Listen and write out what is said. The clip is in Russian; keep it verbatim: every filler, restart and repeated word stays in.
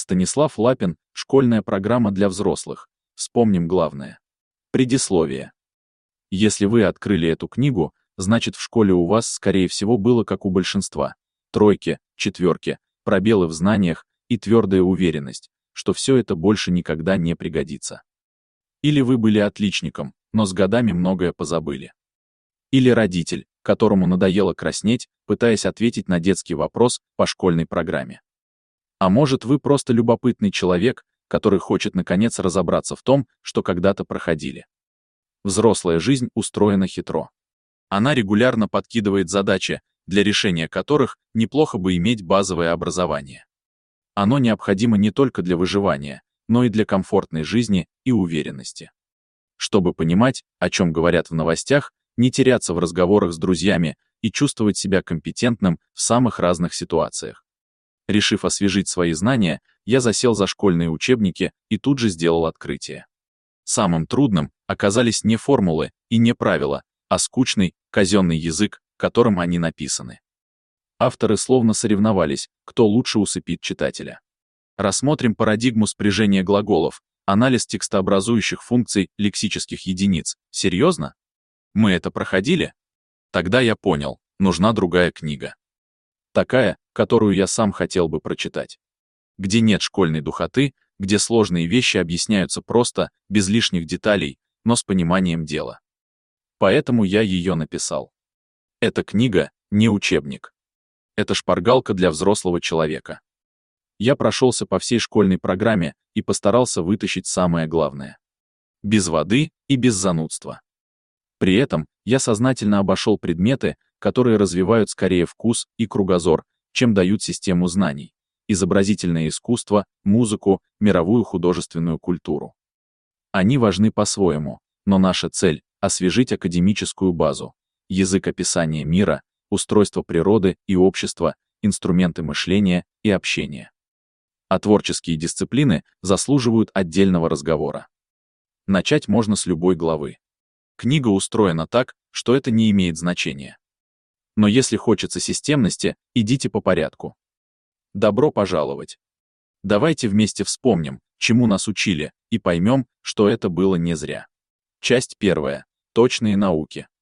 Станислав Лапин, школьная программа для взрослых. Вспомним главное. Предисловие. Если вы открыли эту книгу, значит в школе у вас, скорее всего, было как у большинства. Тройки, четверки, пробелы в знаниях и твердая уверенность, что все это больше никогда не пригодится. Или вы были отличником, но с годами многое позабыли. Или родитель, которому надоело краснеть, пытаясь ответить на детский вопрос по школьной программе. А может, вы просто любопытный человек, который хочет наконец разобраться в том, что когда-то проходили. Взрослая жизнь устроена хитро. Она регулярно подкидывает задачи, для решения которых неплохо бы иметь базовое образование. Оно необходимо не только для выживания, но и для комфортной жизни и уверенности. Чтобы понимать, о чем говорят в новостях, не теряться в разговорах с друзьями и чувствовать себя компетентным в самых разных ситуациях. Решив освежить свои знания, я засел за школьные учебники и тут же сделал открытие. Самым трудным оказались не формулы и не правила, а скучный, казенный язык, которым они написаны. Авторы словно соревновались, кто лучше усыпит читателя. Рассмотрим парадигму спряжения глаголов, анализ текстообразующих функций лексических единиц. Серьезно? Мы это проходили? Тогда я понял, нужна другая книга. Такая, которую я сам хотел бы прочитать. Где нет школьной духоты, где сложные вещи объясняются просто, без лишних деталей, но с пониманием дела. Поэтому я ее написал. Эта книга не учебник. Это шпаргалка для взрослого человека. Я прошелся по всей школьной программе и постарался вытащить самое главное. Без воды и без занудства. При этом я сознательно обошел предметы, которые развивают скорее вкус и кругозор, чем дают систему знаний, изобразительное искусство, музыку, мировую художественную культуру. Они важны по-своему, но наша цель — освежить академическую базу, язык описания мира, устройство природы и общества, инструменты мышления и общения. А творческие дисциплины заслуживают отдельного разговора. Начать можно с любой главы. Книга устроена так, что это не имеет значения. Но если хочется системности, идите по порядку. Добро пожаловать. Давайте вместе вспомним, чему нас учили, и поймем, что это было не зря. Часть первая. Точные науки.